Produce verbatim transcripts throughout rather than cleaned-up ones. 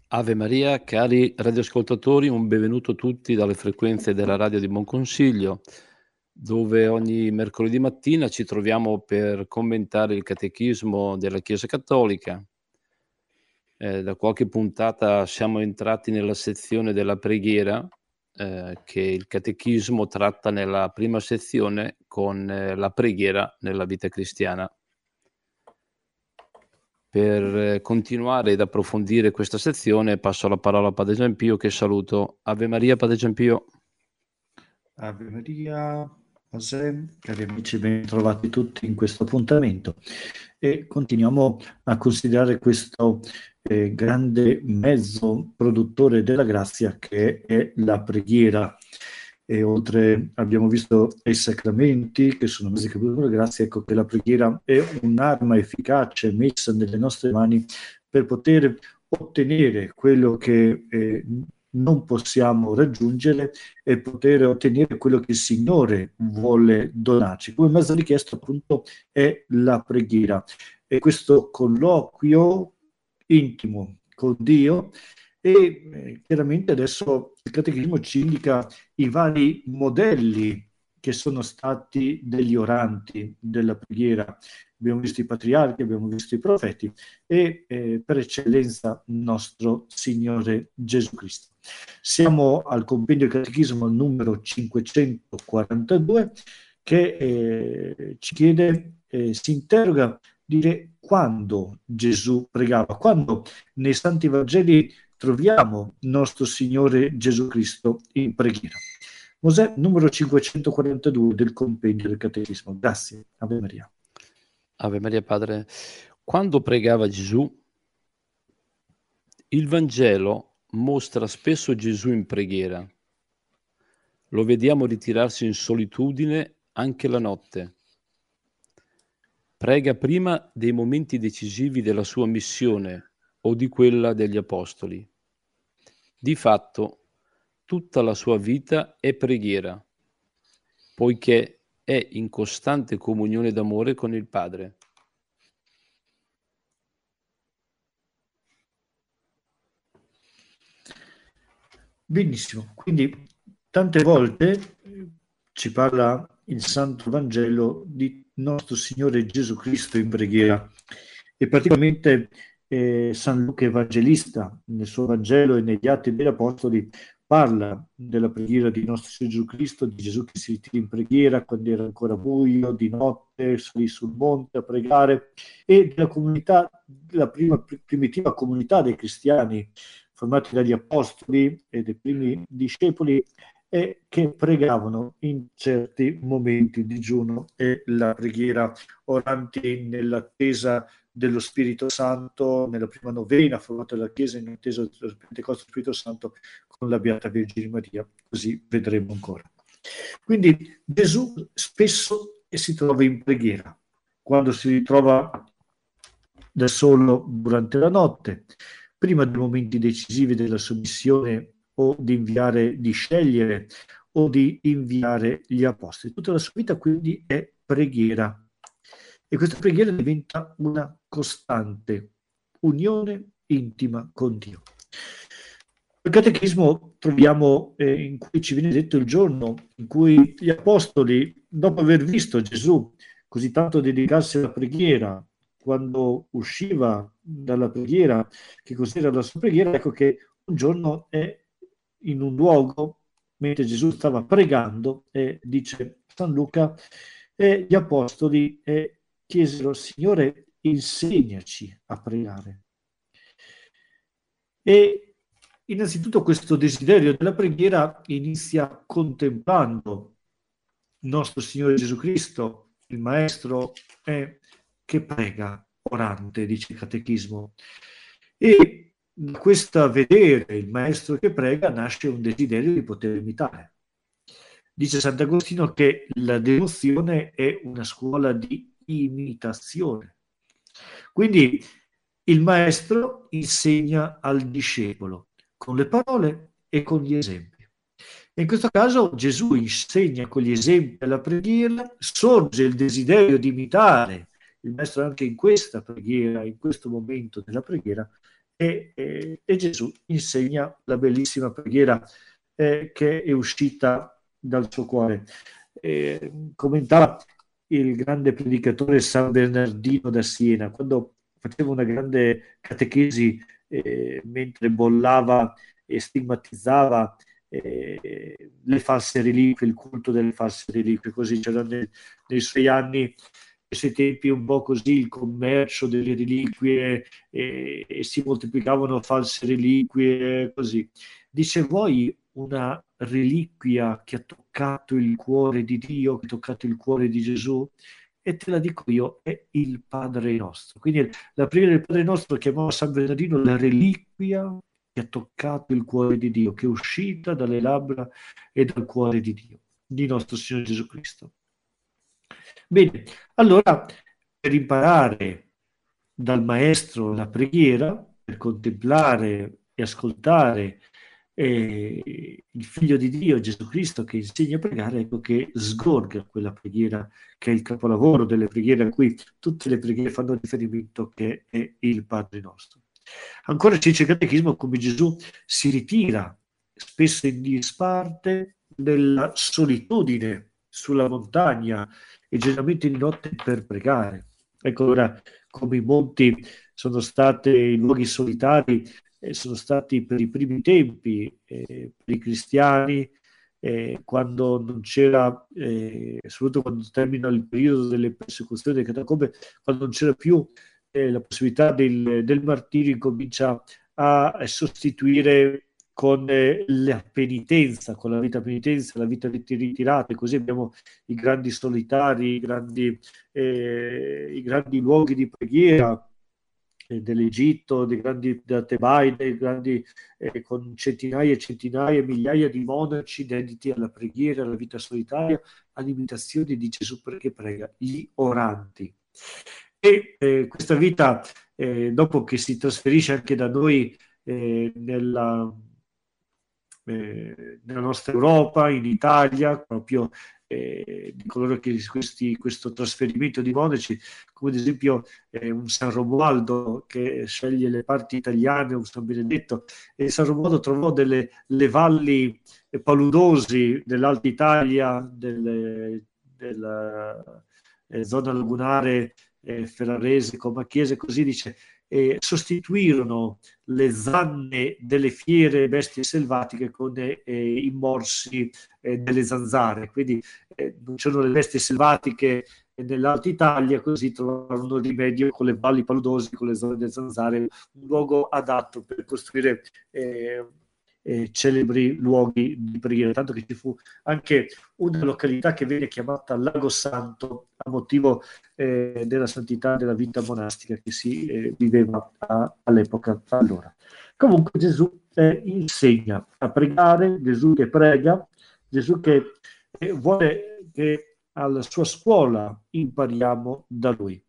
Ave Maria, cari radioascoltatori, un benvenuto tutti dalle frequenze della radio di Buon Consiglio, dove ogni mercoledì mattina ci troviamo per commentare il catechismo della Chiesa Cattolica. Eh, da qualche puntata siamo entrati nella sezione della preghiera, eh, che il catechismo tratta nella prima sezione con eh, la preghiera nella vita cristiana. Per continuare ed approfondire questa sezione passo la parola a Padre Giampio, che saluto. Ave Maria, Padre Giampio. Ave Maria, José, cari amici, ben trovati tutti in questo appuntamento e continuiamo a considerare questo eh, grande mezzo produttore della grazia che è la preghiera. E oltre, abbiamo visto i sacramenti che sono mezzi che producono la grazia, ecco che la preghiera è un'arma efficace messa nelle nostre mani per poter ottenere quello che eh, non possiamo raggiungere e poter ottenere quello che il Signore vuole donarci. Come mezzo richiesto appunto è la preghiera e questo colloquio intimo con Dio. E eh, chiaramente adesso il Catechismo ci indica i vari modelli che sono stati degli oranti della preghiera. Abbiamo visto i patriarchi, abbiamo visto i profeti e eh, per eccellenza nostro Signore Gesù Cristo. Siamo al compendio del Catechismo numero cinquecentoquarantadue che eh, ci chiede, eh, si interroga, dire quando Gesù pregava, quando nei Santi Vangeli troviamo nostro Signore Gesù Cristo in preghiera. Mosè numero cinquecentoquarantadue del compendio del Catechismo. Grazie, Ave Maria. Ave Maria, Padre. Quando pregava Gesù, il Vangelo mostra spesso Gesù in preghiera. Lo vediamo ritirarsi in solitudine anche la notte. Prega prima dei momenti decisivi della sua missione o di quella degli Apostoli. Di fatto, tutta la sua vita è preghiera, poiché è in costante comunione d'amore con il Padre. Benissimo, quindi tante volte ci parla il Santo Vangelo di nostro Signore Gesù Cristo in preghiera e particolarmente eh, San Luca Evangelista nel suo Vangelo e negli Atti degli Apostoli parla della preghiera di nostro Signore Gesù Cristo, di Gesù che si ritira in preghiera quando era ancora buio, di notte, salì sul monte a pregare e della comunità, della prima primitiva comunità dei cristiani formati dagli apostoli e dei primi discepoli e che pregavano in certi momenti di digiuno e la preghiera oranti nell'attesa dello Spirito Santo, nella prima novena formata dalla Chiesa in attesa del Pentecoste dello Spirito Santo con la Beata Vergine Maria, così vedremo ancora. Quindi Gesù spesso si trova in preghiera, quando si ritrova da solo durante la notte, prima dei momenti decisivi della sua missione o di inviare, di scegliere o di inviare gli apostoli. Tutta la sua vita quindi è preghiera e questa preghiera diventa una costante unione intima con Dio. Nel Catechismo troviamo eh, in cui ci viene detto il giorno in cui gli apostoli, dopo aver visto Gesù così tanto dedicarsi alla preghiera, quando usciva dalla preghiera, che cos'era la sua preghiera, ecco che un giorno è in un luogo, mentre Gesù stava pregando, e dice San Luca, e gli apostoli e chiesero, Signore, insegnaci a pregare. E innanzitutto questo desiderio della preghiera inizia contemplando nostro Signore Gesù Cristo, il Maestro, è che prega orante, dice il Catechismo. E da questa vedere il Maestro che prega nasce un desiderio di poter imitare. Dice Sant'Agostino che la devozione è una scuola di imitazione. Quindi il Maestro insegna al discepolo con le parole e con gli esempi. In questo caso Gesù insegna con gli esempi alla preghiera, sorge il desiderio di imitare il Maestro anche in questa preghiera, in questo momento della preghiera, e, e, e Gesù insegna la bellissima preghiera eh, che è uscita dal suo cuore. Eh, commentava il grande predicatore San Bernardino da Siena, quando faceva una grande catechesi eh, mentre bollava e stigmatizzava eh, le false reliquie, il culto delle false reliquie, così c'era nel, nei suoi anni, nei suoi tempi un po' così, il commercio delle reliquie e, e si moltiplicavano false reliquie, così. Dice, voi una reliquia che ha toccato il cuore di Dio, che ha toccato il cuore di Gesù? E te la dico io, è il Padre nostro. Quindi la preghiera del Padre nostro chiamava San Bernardino la reliquia che ha toccato il cuore di Dio, che è uscita dalle labbra e dal cuore di Dio, di nostro Signore Gesù Cristo. Bene, allora per imparare dal Maestro la preghiera, per contemplare e ascoltare eh, il Figlio di Dio, Gesù Cristo, che insegna a pregare, ecco che sgorga quella preghiera che è il capolavoro delle preghiere a cui tutte le preghiere fanno riferimento, che è il Padre nostro. Ancora ci dice il Catechismo come Gesù si ritira spesso in disparte nella solitudine sulla montagna e generalmente di notte per pregare. Ecco ora come i monti sono stati i luoghi solitari, eh, sono stati per i primi tempi eh, per i cristiani, eh, quando non c'era, eh, soprattutto quando termina il periodo delle persecuzioni delle catacombe, quando non c'era più eh, la possibilità del, del martirio, incomincia a, a sostituire con eh, la penitenza, con la vita penitenza, la vita ritirata, e così abbiamo i grandi solitari, i grandi, eh, i grandi luoghi di preghiera eh, dell'Egitto, dei grandi da Tebaide, grandi, eh, con centinaia e centinaia, migliaia di monaci dediti alla preghiera, alla vita solitaria, all'imitazione di Gesù che prega, gli oranti. E eh, questa vita, eh, dopo che si trasferisce anche da noi eh, nella, eh, nella nostra Europa, in Italia, proprio eh, di coloro che questi, questo trasferimento di monaci, come ad esempio eh, un San Romualdo che sceglie le parti italiane, un San Benedetto, e San Romualdo trovò delle le valli paludosi dell'Alta Italia, delle, della eh, zona lagunare eh, ferrarese, Comacchiese, così dice, eh, sostituirono le zanne delle fiere bestie selvatiche con eh, i morsi eh, delle zanzare. Quindi eh, non c'erano le bestie selvatiche nell'Alta Italia, così trovarono rimedio con le valli paludose, con le zone delle zanzare, un luogo adatto per costruire eh, eh, celebri luoghi di preghiera, tanto che ci fu anche una località che viene chiamata Lago Santo a motivo eh, della santità della vita monastica che si eh, viveva a, all'epoca allora. Comunque Gesù eh, insegna a pregare, Gesù che prega, Gesù che eh, vuole che alla sua scuola impariamo da lui.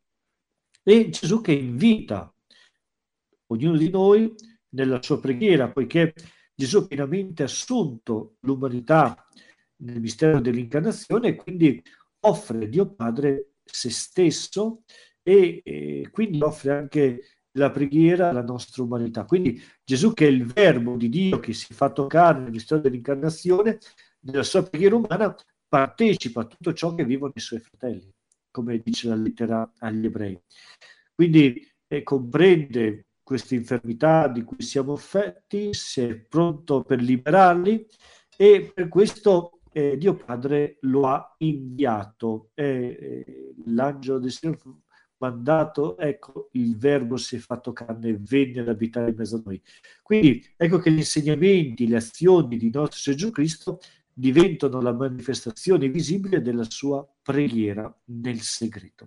E Gesù che invita ognuno di noi nella sua preghiera, poiché Gesù ha pienamente assunto l'umanità nel mistero dell'incarnazione e quindi offre Dio Padre se stesso e, e quindi offre anche la preghiera alla nostra umanità. Quindi Gesù, che è il verbo di Dio che si fa toccare nel mistero dell'incarnazione, nella sua preghiera umana partecipa a tutto ciò che vivono i suoi fratelli, come dice la lettera agli ebrei. Quindi eh, comprende queste infermità di cui siamo affetti, si è pronto per liberarli e per questo eh, Dio Padre lo ha inviato. Eh, l'angelo del Signore mandato, ecco, il verbo si è fatto carne e venne ad abitare in mezzo a noi. Quindi ecco che gli insegnamenti, le azioni di nostro Gesù Cristo diventano la manifestazione visibile della sua preghiera nel segreto.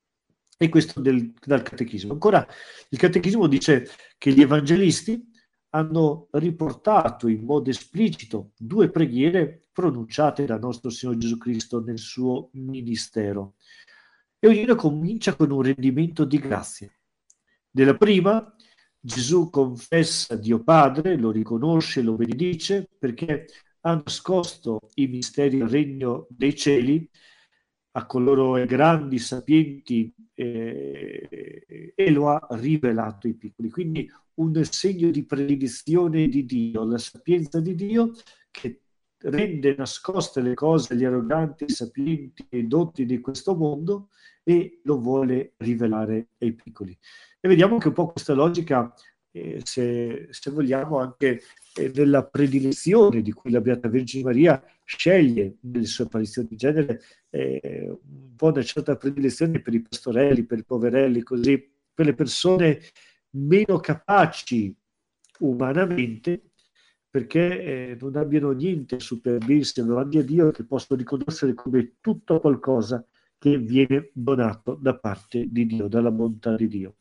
E questo del, dal Catechismo. Ancora, il Catechismo dice che gli evangelisti hanno riportato in modo esplicito due preghiere pronunciate da nostro Signore Gesù Cristo nel suo ministero. E ognuno comincia con un rendimento di grazie. Nella prima, Gesù confessa Dio Padre, lo riconosce, lo benedice, perché ha nascosto i misteri del regno dei cieli a coloro grandi, sapienti, eh, e lo ha rivelato ai piccoli. Quindi un segno di predilezione di Dio, la sapienza di Dio che rende nascoste le cose agli arroganti, sapienti e dotti di questo mondo e lo vuole rivelare ai piccoli. E vediamo che un po' questa logica, eh, se, se vogliamo, anche eh, nella predilezione di cui la Beata Vergine Maria sceglie nelle sue apparizioni di genere, eh, un po' una certa predilezione per i pastorelli, per i poverelli, così, per le persone meno capaci umanamente, perché eh, non abbiano niente su per dirsi davanti a Dio, che possono riconoscere come tutto qualcosa che viene donato da parte di Dio, dalla bontà di Dio.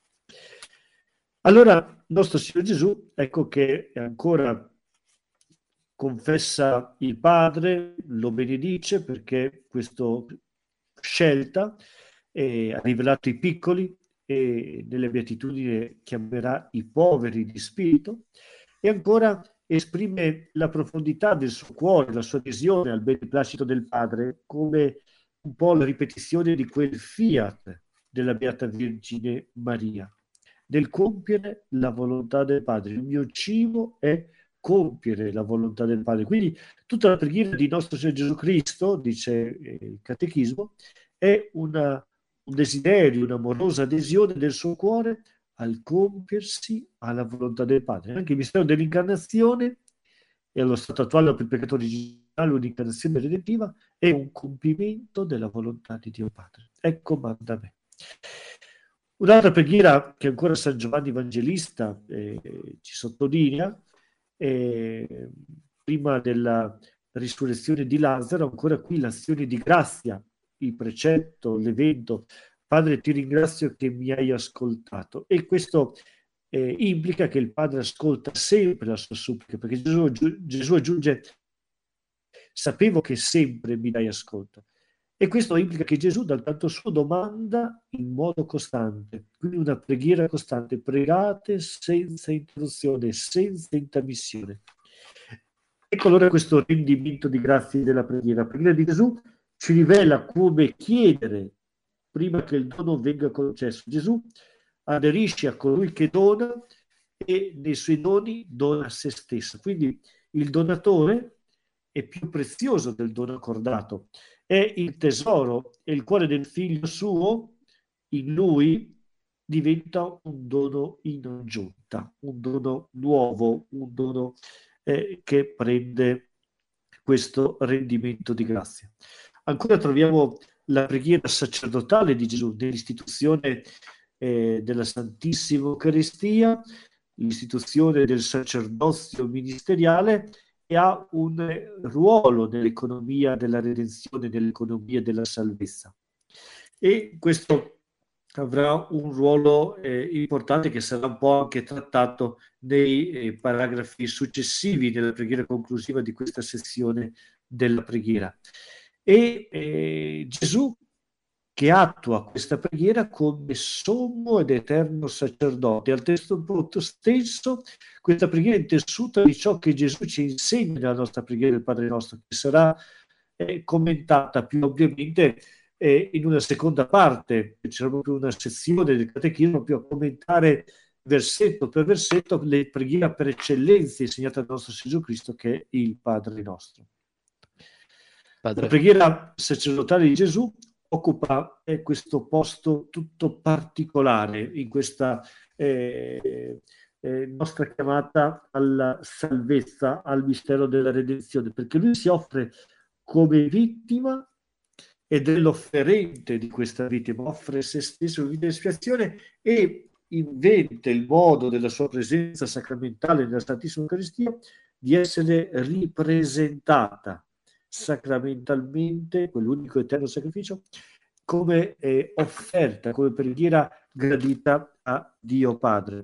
Allora, nostro Signore Gesù, ecco che ancora confessa il Padre, lo benedice perché questa scelta eh, ha rivelato i piccoli e nelle beatitudini chiamerà i poveri di spirito, e ancora esprime la profondità del suo cuore, la sua adesione al beneplacito del Padre, come un po' la ripetizione di quel fiat della Beata Vergine Maria, del compiere la volontà del Padre. Il mio cibo è compiere la volontà del Padre. Quindi tutta la preghiera di nostro Signore Gesù Cristo, dice eh, il Catechismo, è una, un desiderio, un'amorosa adesione del suo cuore al compiersi alla volontà del Padre. Anche il mistero dell'incarnazione, e allo stato attuale per il peccato originale un'incarnazione redentiva, è un compimento della volontà di Dio Padre. È comandamento. Un'altra preghiera che ancora San Giovanni Evangelista eh, ci sottolinea, eh, prima della risurrezione di Lazzaro, ancora qui l'azione di grazia, il precetto, l'evento. Padre, ti ringrazio che mi hai ascoltato. E questo eh, implica che il Padre ascolta sempre la sua supplica, perché Gesù, Gesù aggiunge: sapevo che sempre mi dai ascolto. E questo implica che Gesù dal canto suo domanda in modo costante, quindi una preghiera costante: pregate senza interruzione, senza intermissione. Ecco allora questo rendimento di grazie della preghiera. La preghiera di Gesù ci rivela come chiedere prima che il dono venga concesso. Gesù aderisce a colui che dona e nei suoi doni dona se stesso. Quindi il donatore è più prezioso del dono accordato. È il tesoro e il cuore del figlio suo, in lui diventa un dono in aggiunta, un dono nuovo, un dono eh, che prende questo rendimento di grazia. Ancora troviamo la preghiera sacerdotale di Gesù nell'istituzione eh, della Santissima Eucaristia, l'istituzione del sacerdozio ministeriale, e ha un ruolo nell'economia della redenzione, nell'economia della salvezza. E questo avrà un ruolo eh, importante che sarà un po' anche trattato nei eh, paragrafi successivi della preghiera conclusiva di questa sezione della preghiera. E eh, Gesù, che attua questa preghiera come sommo ed eterno sacerdote. Al testo stesso, questa preghiera è intessuta di ciò che Gesù ci insegna nella nostra preghiera del Padre nostro, che sarà eh, commentata più ovviamente eh, in una seconda parte. C'era proprio una sezione del Catechismo più a commentare versetto per versetto le preghiere per eccellenza insegnate dal nostro Gesù Cristo, che è il Padre nostro. Padre. La preghiera sacerdotale di Gesù occupa eh, questo posto tutto particolare in questa eh, eh, nostra chiamata alla salvezza, al mistero della redenzione, perché lui si offre come vittima ed è l'offerente di questa vittima, offre se stesso in vita di espiazione e inventa il modo della sua presenza sacramentale nella Santissima Eucaristia di essere ripresentata sacramentalmente, quell'unico eterno sacrificio, come eh, offerta, come preghiera gradita a Dio Padre.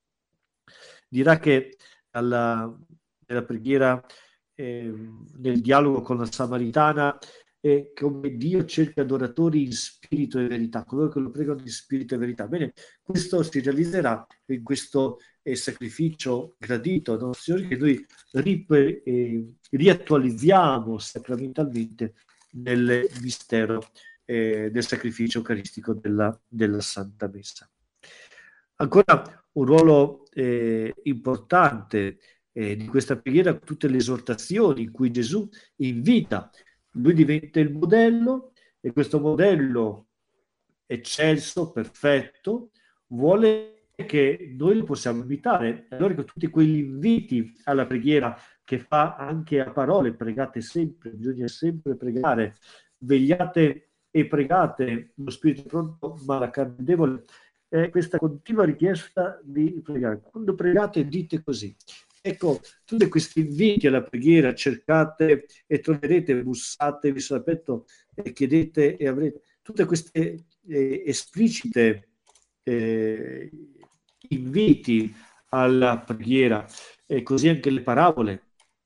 Dirà che alla, nella preghiera, eh, nel dialogo con la Samaritana, è come Dio cerca adoratori in spirito e verità, coloro che lo pregano in spirito e verità. Bene, questo si realizzerà in questo eh, sacrificio gradito al nostro Signore, che noi ri, eh, riattualizziamo sacramentalmente nel mistero eh, del sacrificio eucaristico della, della Santa Messa. Ancora un ruolo eh, importante eh, di questa preghiera, tutte le esortazioni in cui Gesù invita. Lui diventa il modello e questo modello eccelso, perfetto, vuole che noi lo possiamo imitare. Allora con tutti quegli inviti alla preghiera che fa anche a parole, pregate sempre, bisogna sempre pregare, vegliate e pregate, lo spirito è pronto ma la carne è debole, è questa continua richiesta di pregare. Quando pregate dite così. Ecco, tutti questi inviti alla preghiera, cercate e troverete, bussate, vi sono aperto e chiedete e avrete tutte queste eh, esplicite eh, inviti alla preghiera, e così anche le parabole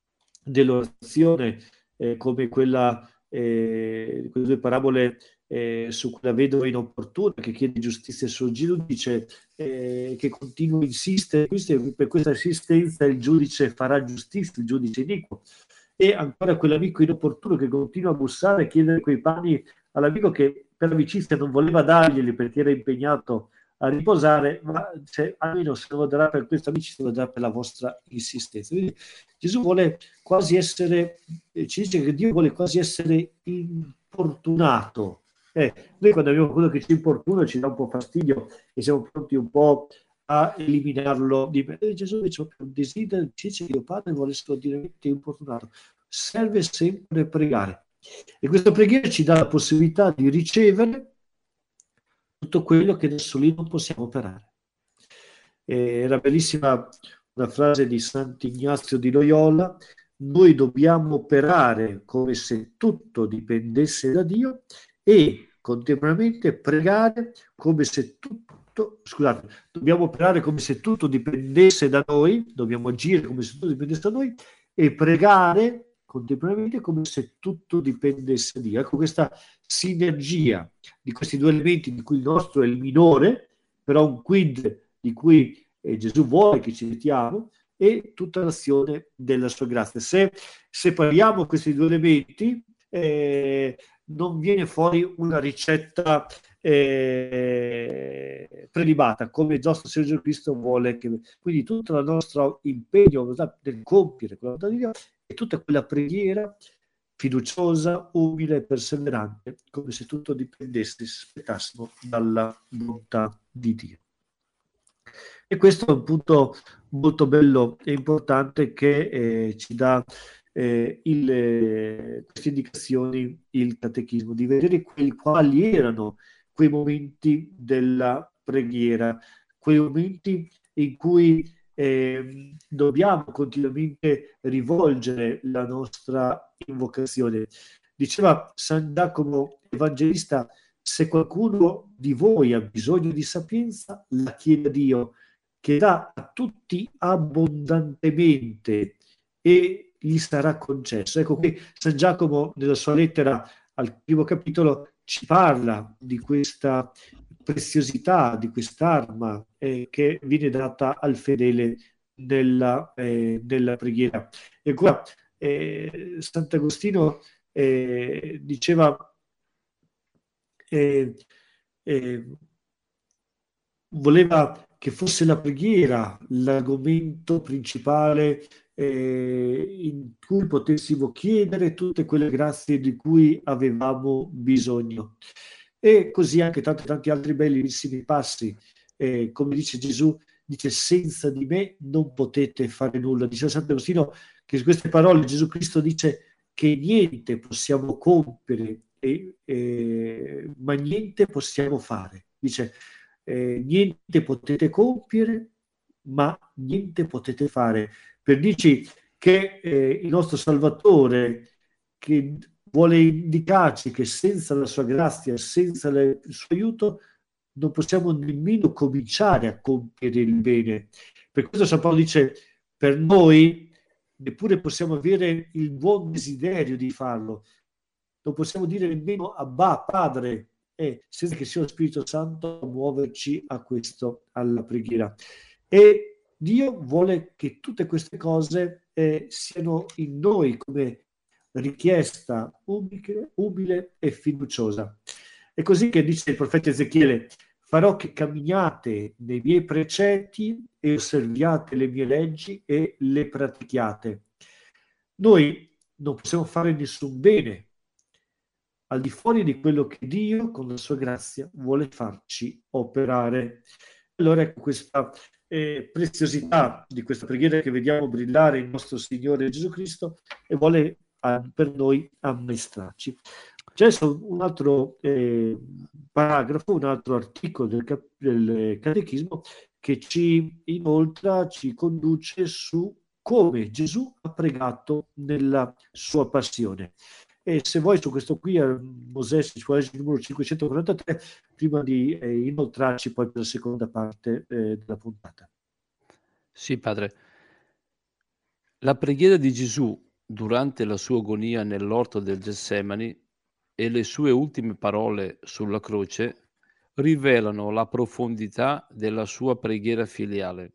dell'orazione, eh, come quella, eh, quelle due parabole eh, su quella vedova inopportuna che chiede giustizia sul giudice, eh, che continua a insistere, per questa insistenza il giudice farà giustizia, il giudice iniquo. E ancora quell'amico inopportuno che continua a bussare e chiedere quei pani all'amico che per amicizia non voleva darglieli perché era impegnato a riposare, ma cioè, almeno se lo darà per questa amicizia, lo darà per la vostra insistenza. Quindi Gesù vuole quasi essere, eh, ci dice che Dio vuole quasi essere importunato. Eh, noi quando abbiamo quello che ci importuna ci dà un po' fastidio e siamo pronti un po' a eliminarlo. Di... Eh, Gesù invece un desiderio, ci dice che Dio Padre vuole essere direttamente importunato. Serve sempre pregare. E questa preghiera ci dà la possibilità di ricevere tutto quello che adesso lì non possiamo operare. Eh, era bellissima una frase di Sant'Ignazio di Loyola: noi dobbiamo operare come se tutto dipendesse da Dio e contemporaneamente pregare come se tutto, scusate, dobbiamo operare come se tutto dipendesse da noi, dobbiamo agire come se tutto dipendesse da noi e pregare contemporaneamente come se tutto dipendesse da Dio. Ecco questa sinergia di questi due elementi, di cui il nostro è il minore, però un quid di cui eh, Gesù vuole che ci mettiamo, e tutta l'azione della sua grazia. Se separiamo questi due elementi, eh, non viene fuori una ricetta eh, prelibata, come il nostro Signore Gesù Cristo vuole che... Quindi tutto il nostro impegno nel compiere quella volontà di Dio e tutta quella preghiera fiduciosa, umile e perseverante, come se tutto dipendesse, aspettassimo dalla volontà di Dio. E questo è un punto molto bello e importante che eh, ci dà eh, il, eh, queste indicazioni il catechismo, di vedere quali, quali erano quei momenti della preghiera, quei momenti in cui eh, dobbiamo continuamente rivolgere la nostra invocazione. Diceva San Giacomo Evangelista: se qualcuno di voi ha bisogno di sapienza, la chieda a Dio, che dà a tutti abbondantemente e gli sarà concesso. Ecco qui San Giacomo nella sua lettera al primo capitolo ci parla di questa preziosità, di quest'arma eh, che viene data al fedele nella, eh, nella preghiera. E qua eh, Sant'Agostino eh, diceva eh, eh, voleva che fosse la preghiera l'argomento principale eh, in cui potessimo chiedere tutte quelle grazie di cui avevamo bisogno. E così anche tanti, tanti altri bellissimi passi. Eh, come dice Gesù, dice: senza di me non potete fare nulla. Dice Sant'Agostino che su queste parole Gesù Cristo dice che niente possiamo compiere, e, eh, ma niente possiamo fare. Dice: eh, niente potete compiere, ma niente potete fare. Per dirci che eh, il nostro Salvatore, che vuole indicarci che senza la sua grazia, senza le, il suo aiuto, non possiamo nemmeno cominciare a compiere il bene. Per questo San Paolo dice: per noi neppure possiamo avere il buon desiderio di farlo, non possiamo dire nemmeno Abba, Padre, eh, senza che sia lo Spirito Santo a muoverci a questo, alla preghiera. E Dio vuole che tutte queste cose eh, siano in noi come richiesta umile, umile e fiduciosa. È così che dice il profeta Ezechiele: farò che camminiate nei miei precetti e osserviate le mie leggi e le pratichiate. Noi non possiamo fare nessun bene al di fuori di quello che Dio, con la sua grazia, vuole farci operare. Allora ecco questa eh, preziosità di questa preghiera che vediamo brillare il nostro Signore Gesù Cristo e vuole eh, per noi amministrarci. C'è un altro eh, paragrafo, un altro articolo del, cap- del Catechismo che ci inoltra, ci conduce su come Gesù ha pregato nella sua passione. E se vuoi su questo qui, Mosè, ci vuole il numero cinquecentoquarantatré, prima di eh, inoltrarci poi per la seconda parte eh, della puntata. Sì, padre. La preghiera di Gesù durante la sua agonia nell'orto del Getsemani e le sue ultime parole sulla croce rivelano la profondità della sua preghiera filiale.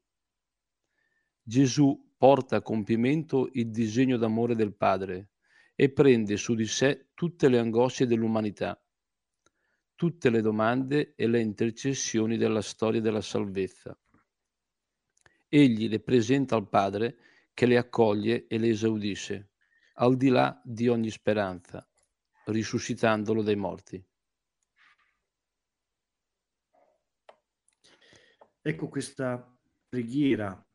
Gesù porta a compimento il disegno d'amore del Padre e prende su di sé tutte le angosce dell'umanità, tutte le domande e le intercessioni della storia della salvezza. Egli le presenta al Padre che le accoglie e le esaudisce, al di là di ogni speranza, risuscitandolo dai morti. Ecco questa preghiera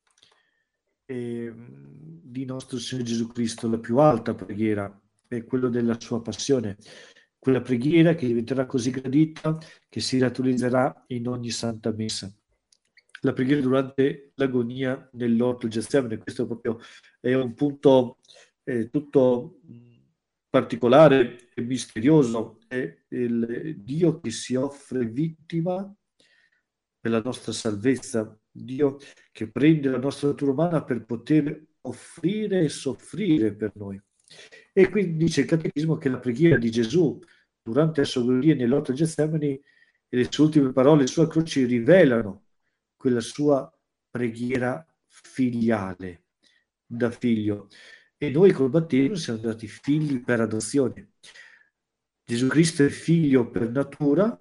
eh, di nostro Signore Gesù Cristo, la più alta preghiera, è quella della sua passione, quella preghiera che diventerà così gradita che si realizzerà in ogni santa messa. La preghiera durante l'agonia nell'orto del Getsemani, questo proprio è un punto eh, tutto particolare e misterioso, è il Dio che si offre vittima per la nostra salvezza, Dio che prende la nostra natura umana per poter offrire e soffrire per noi. E quindi dice il Catechismo che la preghiera di Gesù durante la sua agonia nell'orto del Getsemani e le sue ultime parole sulla croce rivelano quella sua preghiera filiale, da figlio. E noi col battesimo siamo stati figli per adozione. Gesù Cristo è figlio per natura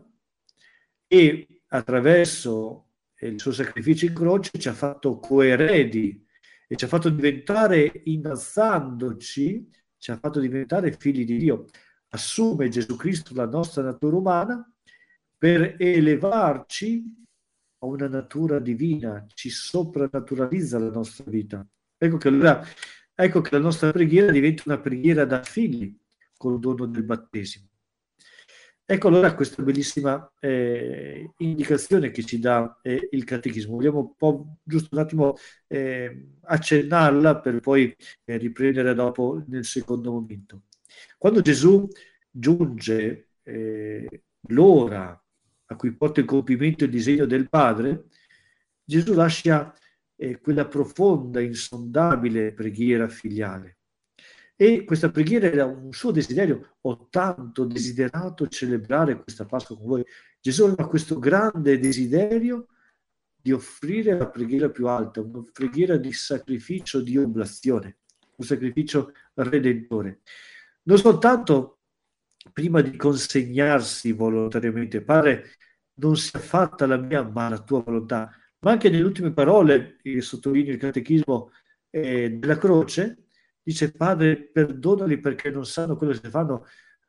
e attraverso il suo sacrificio in croce ci ha fatto coeredi e ci ha fatto diventare, innalzandoci, ci ha fatto diventare figli di Dio. Assume Gesù Cristo la nostra natura umana per elevarci a una natura divina, ci soprannaturalizza la nostra vita. Ecco che allora, ecco che la nostra preghiera diventa una preghiera da figli col dono del battesimo. Ecco allora questa bellissima eh, indicazione che ci dà eh, il Catechismo. Vogliamo un po' giusto un attimo eh, accennarla per poi eh, riprendere dopo nel secondo momento. Quando Gesù giunge eh, l'ora a cui porta in compimento il disegno del Padre, Gesù lascia eh, quella profonda, insondabile preghiera filiale. E questa preghiera era un suo desiderio. Ho tanto desiderato celebrare questa Pasqua con voi. Gesù aveva questo grande desiderio di offrire la preghiera più alta, una preghiera di sacrificio, di oblazione, un sacrificio redentore. Non soltanto prima di consegnarsi volontariamente, Padre, non sia fatta la mia ma la tua volontà, ma anche nelle ultime parole, che sottolineo il Catechismo eh, della croce, dice Padre, perdonali perché non sanno quello che fanno.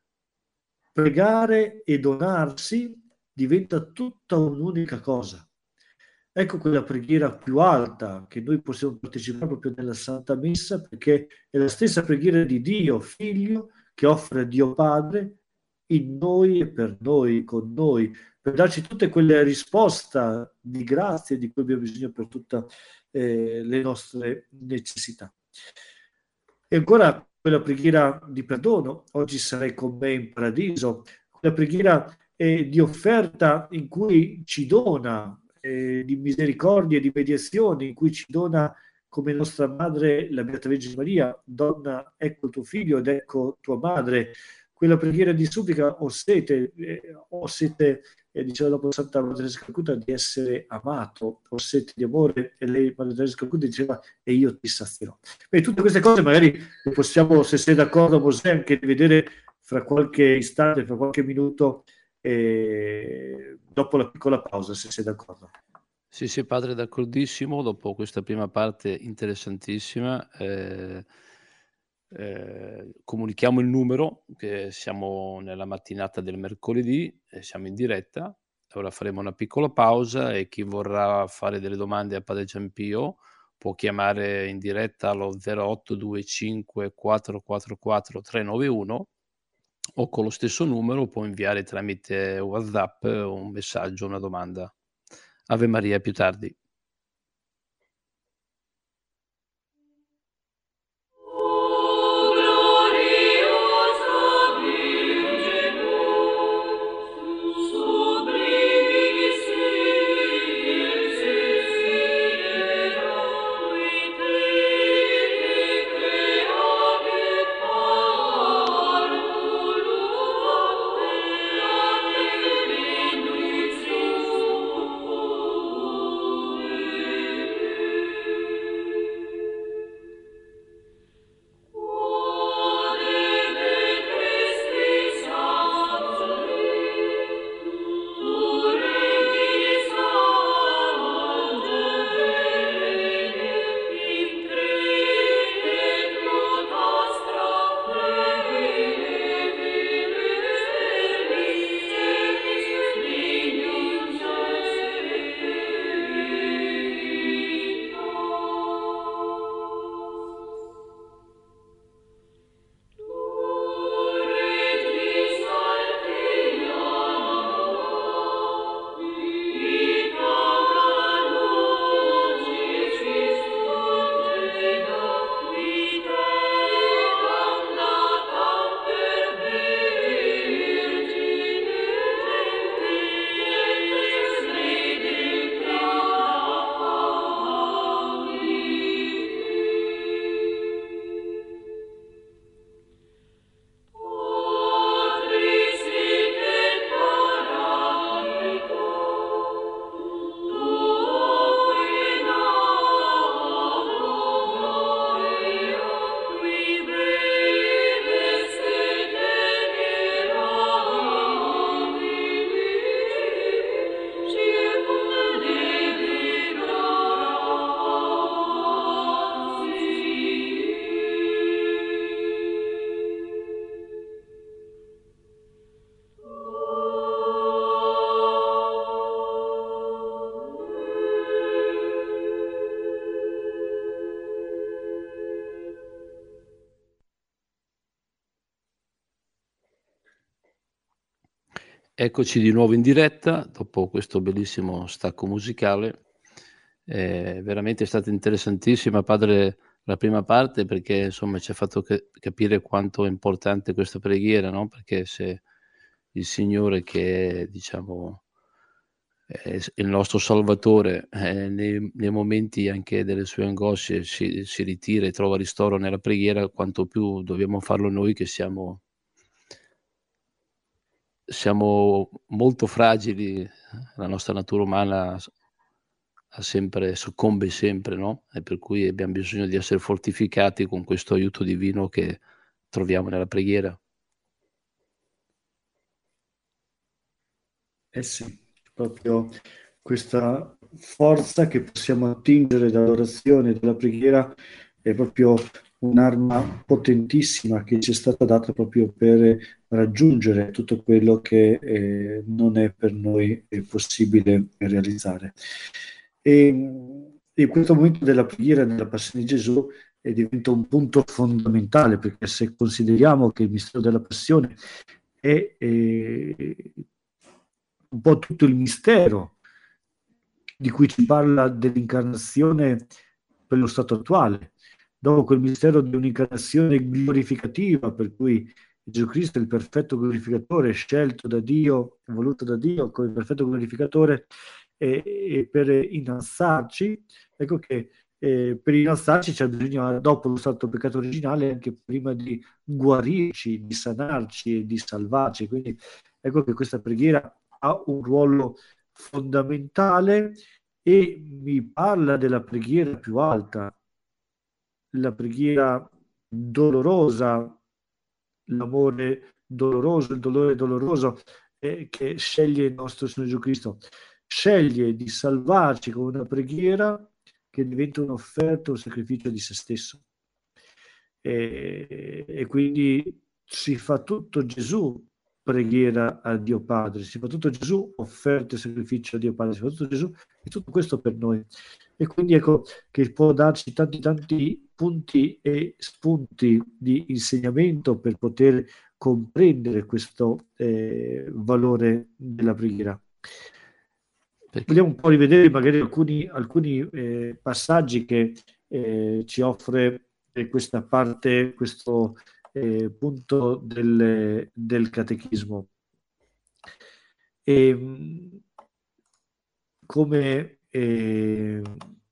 Pregare e donarsi diventa tutta un'unica cosa. Ecco quella preghiera più alta che noi possiamo partecipare proprio nella Santa Messa, perché è la stessa preghiera di Dio Figlio che offre a Dio Padre in noi e per noi, con noi, per darci tutte quelle risposte di grazia di cui abbiamo bisogno per tutte eh, le nostre necessità. E ancora quella preghiera di perdono, oggi sarai con me in paradiso, quella preghiera eh, di offerta in cui ci dona, eh, di misericordia e di mediazione, in cui ci dona come nostra madre la Beata Vergine Maria, donna, ecco tuo figlio ed ecco tua madre. Quella preghiera di supplica, ho sete, eh, ho sete, eh, diceva dopo Santa Madre Teresa di Calcutta, di essere amato, ho sete di amore, e lei, Madre Teresa di Calcutta, diceva, e io ti sazierò. E tutte queste cose magari le possiamo, se sei d'accordo Mosè, anche vedere fra qualche istante, fra qualche minuto, e dopo la piccola pausa, se sei d'accordo. Sì, sì, padre, d'accordissimo. Dopo questa prima parte interessantissima, eh, eh, comunichiamo il numero, che siamo nella mattinata del mercoledì, e siamo in diretta. Ora faremo una piccola pausa e chi vorrà fare delle domande a Padre Giampio può chiamare in diretta allo zero otto due cinque quattro quattro quattro tre nove uno o con lo stesso numero può inviare tramite WhatsApp un messaggio, una domanda. Ave Maria, più tardi. Eccoci di nuovo in diretta dopo questo bellissimo stacco musicale. Eh, veramente è stata interessantissima, padre, la prima parte, perché insomma ci ha fatto ca- capire quanto è importante questa preghiera, no? Perché se il Signore, che è, diciamo, è il nostro Salvatore, eh, nei, nei momenti anche delle sue angosce si, si ritira e trova ristoro nella preghiera, quanto più dobbiamo farlo noi che siamo siamo molto fragili, la nostra natura umana s ha sempre soccombe sempre, no, e per cui abbiam bisogno di essere fortificati con questo aiuto divino che troviamo nella preghiera. Eh sì, proprio questa forza che possiamo attingere dall'orazione, dalla preghiera, è proprio un'arma potentissima che ci è stata data proprio per raggiungere tutto quello che eh, non è per noi eh, possibile realizzare. E, e questo momento della preghiera nella passione di Gesù eh, diventa un punto fondamentale, perché se consideriamo che il mistero della passione è eh, un po' tutto il mistero di cui ci parla dell'incarnazione per lo stato attuale, dopo quel mistero di un'incarnazione glorificativa, per cui Gesù Cristo è il perfetto glorificatore, scelto da Dio, voluto da Dio come perfetto glorificatore, e, e per innalzarci, ecco che eh, per innalzarci c'è bisogno, dopo lo stato peccato originale, anche prima di guarirci, di sanarci e di salvarci. Quindi ecco che questa preghiera ha un ruolo fondamentale e mi parla della preghiera più alta, la preghiera dolorosa, l'amore doloroso, il dolore doloroso, eh, che sceglie il nostro Signore Gesù Cristo. Sceglie di salvarci con una preghiera che diventa un'offerta, un sacrificio di se stesso. E, e quindi si fa tutto Gesù preghiera a Dio Padre, si fa tutto Gesù offerta e sacrificio a Dio Padre, si fa tutto Gesù e tutto questo per noi. E quindi ecco che può darci tanti tanti punti e spunti di insegnamento per poter comprendere questo eh, valore della preghiera. Perché... Vogliamo un po' rivedere magari alcuni, alcuni eh, passaggi che eh, ci offre eh, questa parte, questo eh, punto del, del catechismo. E, come eh,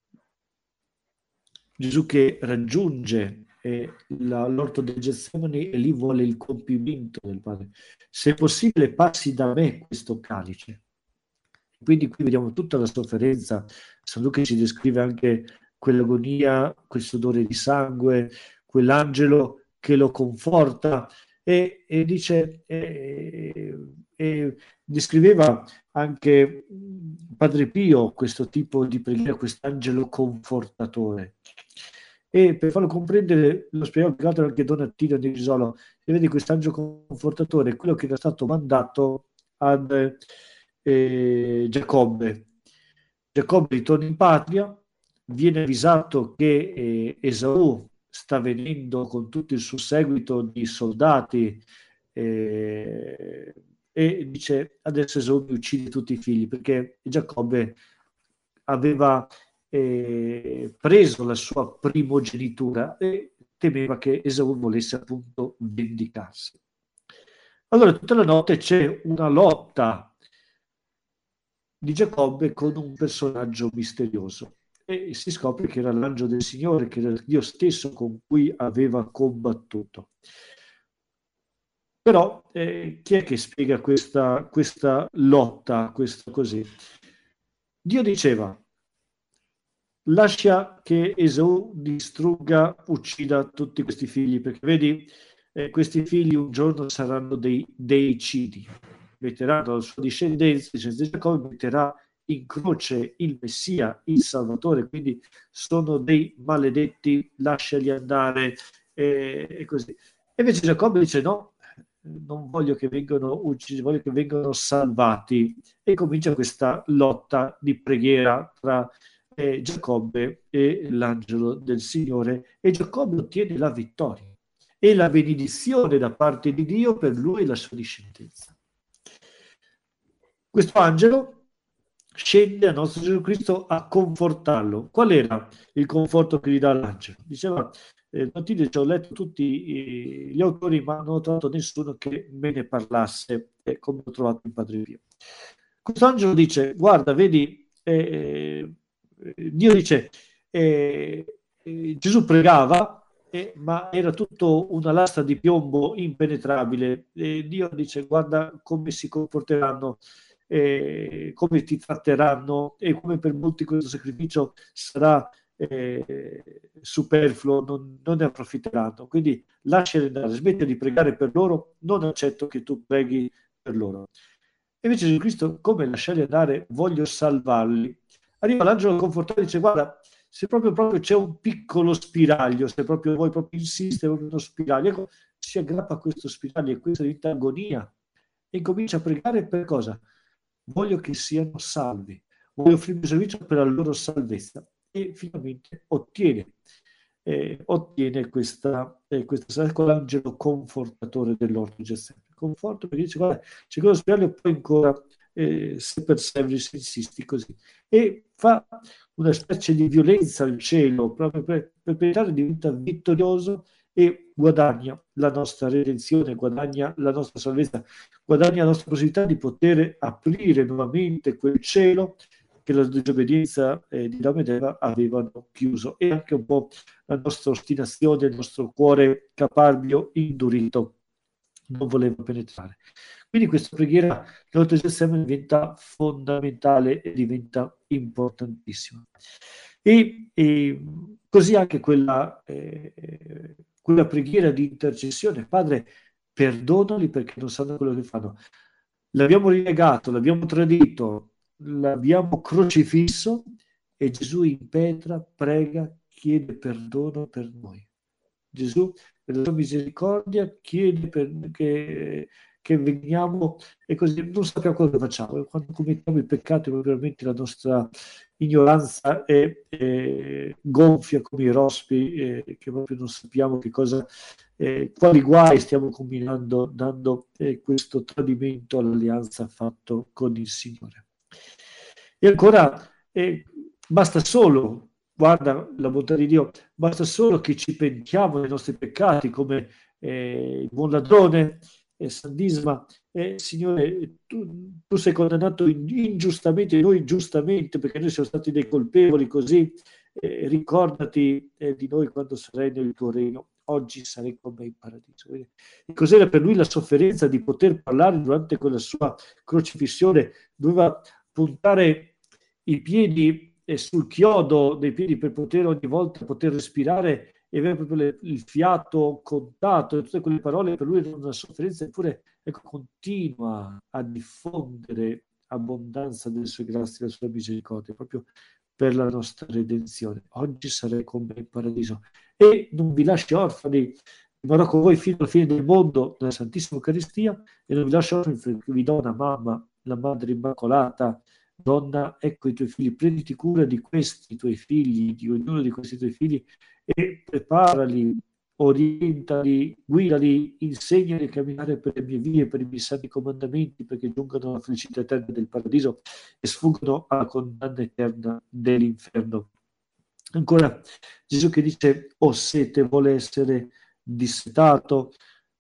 Gesù che raggiunge eh, la, l'orto del Getsemani e lì vuole il compimento del Padre. Se è possibile, passi da me questo calice. Quindi qui vediamo tutta la sofferenza. San Luca ci descrive anche quell'agonia, quel sudore di sangue, quell'angelo che lo conforta e, e dice, e, e descriveva anche Padre Pio questo tipo di preghiera, quest'angelo confortatore. E per farlo comprendere, lo spiegava più altro anche Donatino di Risolo, e vedi quest'angelo confortatore è quello che era stato mandato ad eh, Giacobbe. Giacobbe ritorna in patria, viene avvisato che eh, Esaù sta venendo con tutto il suo seguito di soldati eh, e dice adesso Esaù mi uccide tutti i figli, perché Giacobbe aveva eh, preso la sua primogenitura e temeva che Esaù volesse appunto vendicarsi. Allora tutta la notte c'è una lotta di Giacobbe con un personaggio misterioso e si scopre che era l'angelo del Signore, che era Dio stesso con cui aveva combattuto. Però eh, chi è che spiega questa, questa lotta, questo così? Dio diceva lascia che Esaù distrugga, uccida tutti questi figli, perché vedi, eh, questi figli un giorno saranno dei deicidi, metteranno la sua discendenza, discendenza di Giacobbe, metterà in croce il Messia, il Salvatore, quindi sono dei maledetti, lasciali andare eh, e così. E invece Giacobbe dice no, non voglio che vengano uccisi, voglio che vengano salvati. E comincia questa lotta di preghiera tra eh, Giacobbe e l'angelo del Signore, e Giacobbe ottiene la vittoria e la benedizione da parte di Dio per lui e la sua discendenza. Questo angelo scende a nostro Gesù Cristo a confortarlo. Qual era il conforto che gli dà l'angelo? Diceva, eh, nottine ci ho letto tutti eh, gli autori, ma non ho trovato nessuno che me ne parlasse eh, come ho trovato in Padre Pio. Questo angelo dice, guarda, vedi, eh, Dio dice, eh, eh, Gesù pregava, eh, ma era tutto una lastra di piombo impenetrabile. E Dio dice, guarda come si comporteranno, eh, come ti tratteranno e come per molti questo sacrificio sarà eh, superfluo, non, non ne approfitteranno. Quindi lasciali andare, smetti di pregare per loro, non accetto che tu preghi per loro. E invece Gesù Cristo, come lasciarli andare, voglio salvarli. Arriva l'angelo confortare e dice, guarda, se proprio, proprio c'è un piccolo spiraglio, se proprio vuoi proprio insistere in uno spiraglio, ecco, si aggrappa a questo spiraglio e questa diventa agonia e comincia a pregare per cosa? Voglio che siano salvi, voglio offrire un servizio per la loro salvezza e finalmente ottiene, eh, ottiene questa, eh, questa con l'angelo confortatore dell'orto di Getsemani. Conforto perché dice guarda, c'è quello spiraglio e poi ancora eh, se perseveri, se insisti così. E fa una specie di violenza al cielo proprio per, per penetrare, diventa vittorioso e guadagna la nostra redenzione, guadagna la nostra salvezza, guadagna la nostra possibilità di poter aprire nuovamente quel cielo che la disobbedienza eh, di Adamo ed Eva avevano chiuso, e anche un po' la nostra ostinazione, il nostro cuore caparbio, indurito, non voleva penetrare. Quindi questa preghiera l'Orto di Getsemani diventa fondamentale e diventa importantissima. E, e così anche quella, eh, quella preghiera di intercessione, Padre, perdonali perché non sanno quello che fanno. l'abbiamo rinnegato, l'abbiamo tradito, l'abbiamo crocifisso e Gesù impetra, prega, chiede perdono per noi. Gesù, per la sua misericordia, chiede per, che, che veniamo e così non sappiamo cosa facciamo. E quando commettiamo il peccato, veramente la nostra ignoranza è, è gonfia come i rospi, eh, che proprio non sappiamo che cosa, eh, quali guai stiamo combinando, dando eh, questo tradimento all'alleanza fatto con il Signore. E ancora, eh, basta solo, guarda la bontà di Dio, basta solo che ci pentiamo dei nostri peccati, come eh, il buon ladrone, eh, San Disma, eh, Signore, tu, tu sei condannato ingiustamente, noi giustamente, perché noi siamo stati dei colpevoli, così eh, ricordati eh, di noi quando sarai nel tuo regno. Oggi sarai con me in paradiso. E cos'era per lui la sofferenza di poter parlare durante quella sua crocifissione? Doveva puntare i piedi eh, sul chiodo dei piedi per poter ogni volta poter respirare e avere proprio le, il fiato contato e tutte quelle parole per lui erano una sofferenza, eppure ecco, continua a diffondere abbondanza delle sue grazie, della sua misericordia, proprio per la nostra redenzione. Oggi sarei con me in paradiso. E non vi lasci orfani, rimarrò con voi fino alla fine del mondo, nella Santissima Eucaristia, e non vi lascio orfani perché vi do una mamma, la Madre Immacolata. Donna, ecco i tuoi figli, prenditi cura di questi tuoi figli, di ognuno di questi tuoi figli, e preparali, orientali, guidali, insegnali a camminare per le mie vie, per i miei santi comandamenti, perché giungano alla felicità eterna del paradiso e sfuggono alla condanna eterna dell'inferno. Ancora Gesù che dice: ho sete, vuole essere dissetato,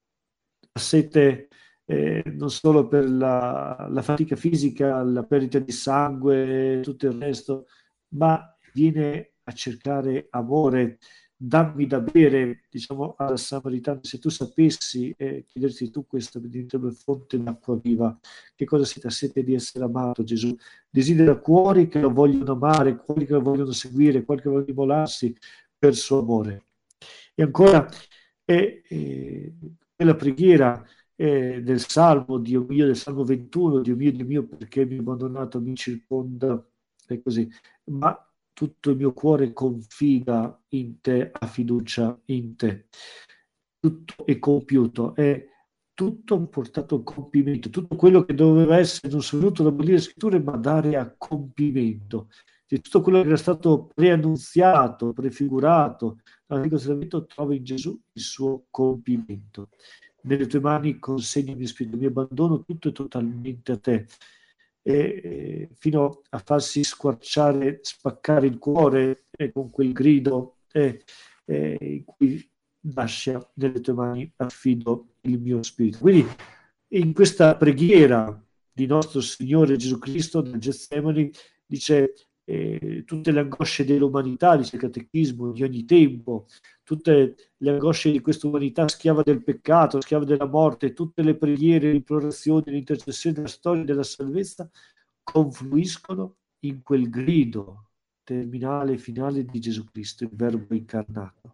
ha sete eh, non solo per la, la fatica fisica, la perdita di sangue, tutto il resto, ma viene a cercare amore. Dammi da bere, diciamo alla Samaritana, se tu sapessi eh, chiederti tu questa benedetta fonte d'acqua viva, che cosa si dà sete di essere amato, Gesù? Desidera cuori che lo vogliono amare, cuori che lo vogliono seguire, cuori che vogliono immolarsi per suo amore. E ancora, è, è, quella preghiera eh, del Salmo, Dio mio, del Salmo ventuno, Dio mio, Dio mio, perché mi hai abbandonato, mi circonda, e così. Ma tutto il mio cuore confida in te, ha fiducia in te. Tutto è compiuto, è tutto portato a compimento, tutto quello che doveva essere non solo venuto da abolire le scritture, ma dare a compimento. Di tutto quello che era stato preannunziato, prefigurato dall'Antico Testamento, trova in Gesù il suo compimento. Nelle tue mani consegni il mio spirito, mi abbandono tutto e totalmente a te. E, e, fino a farsi squarciare, spaccare il cuore e con quel grido eh, eh, in cui lascia nelle tue mani affido il mio spirito. Quindi in questa preghiera di nostro Signore Gesù Cristo nel Getsemani dice eh, tutte le angosce dell'umanità, dice il Catechismo, di ogni tempo, tutte le angosce di questa umanità schiava del peccato, schiava della morte, tutte le preghiere, le implorazioni, le intercessioni della storia della salvezza confluiscono in quel grido terminale, finale di Gesù Cristo, il Verbo incarnato.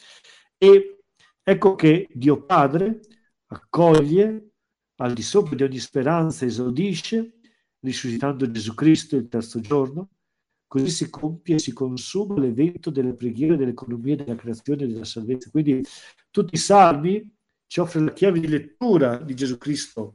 E ecco che Dio Padre accoglie, al di sopra di ogni speranza, esaudisce, risuscitando Gesù Cristo il terzo giorno. Così si compie e si consuma l'evento delle preghiere, dell'economia, della creazione e della salvezza. Quindi tutti i salmi ci offrono la chiave di lettura di Gesù Cristo.